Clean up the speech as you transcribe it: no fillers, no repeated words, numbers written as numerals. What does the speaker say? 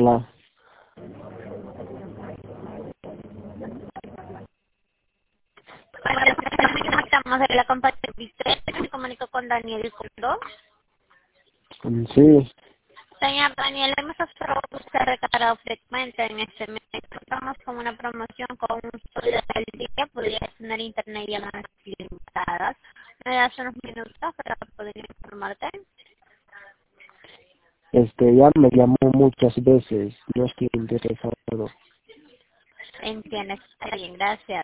Hola. Bueno, estamos de la compañía Victoria, me comunico con Daniel Condó. Sí, Señor Daniel, hemos observado que usted ha recargado frecuente en este mes. Estamos con una promoción con un solo del día, podría tener internet y llamadas ilimitadas. ¿Me das unos minutos para poder informarte? ya me llamó muchas veces, no estoy interesado. Entiendes, está bien, gracias.